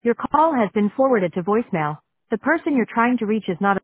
Your call has been forwarded to voicemail. The person you're trying to reach is not